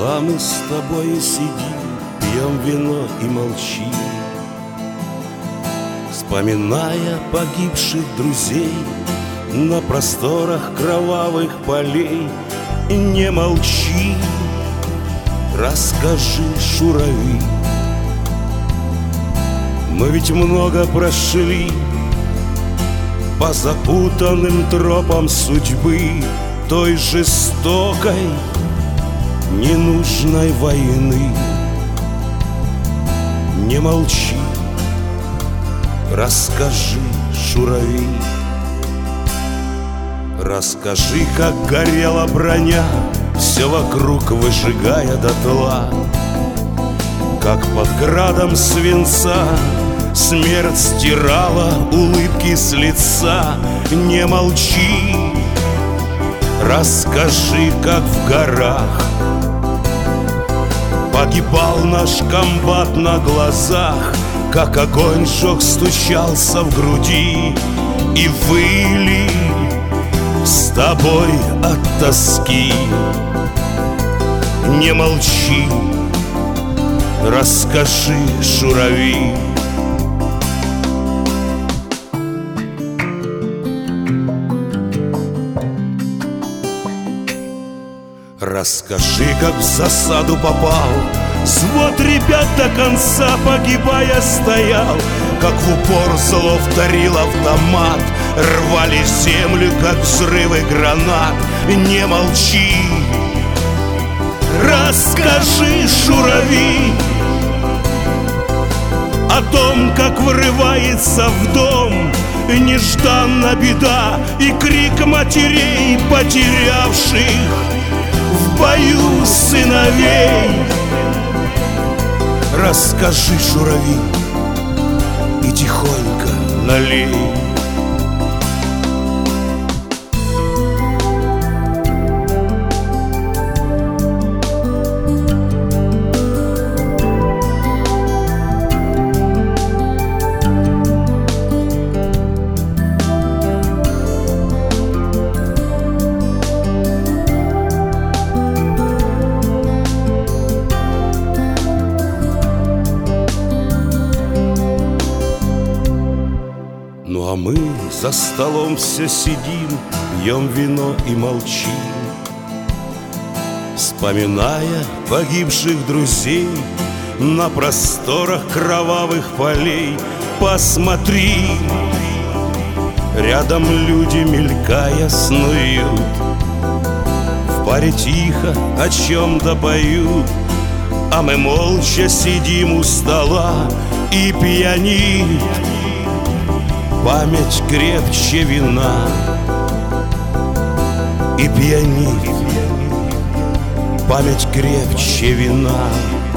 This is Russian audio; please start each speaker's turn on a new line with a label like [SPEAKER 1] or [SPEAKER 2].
[SPEAKER 1] стола мы с тобою сидим, пьем вино и молчим, вспоминая погибших друзей на просторах кровавых полей. И не молчи, расскажи, шурави, мы ведь много прошли по запутанным тропам судьбы, той жестокой, ненужной войны. Не молчи, расскажи, шурави, расскажи, как горела броня, все вокруг выжигая дотла, как под градом свинца смерть стирала улыбки с лица. Не молчи, расскажи, как в горах погибал наш комбат на глазах, как огонь жёг, стучался в груди, и выли с тобой от тоски. Не молчи, расскажи, шурави. Расскажи, как в засаду попал, свод ребят до конца погибая стоял, как в упор зло вторил автомат, рвали землю, как взрывы гранат. Не молчи, расскажи, шурави, о том, как врывается в дом нежданно беда и крик матерей, потерявших в бою сыновей. Расскажи, шурави, и тихонько налей. Ну а мы за столом все сидим, пьем вино и молчим, вспоминая погибших друзей на просторах кровавых полей. Посмотри, рядом люди, мелькая, снуют, в паре тихо о чем-то поют, а мы молча сидим у стола, и пьянит память крепче вина, и пьянит память крепче вина.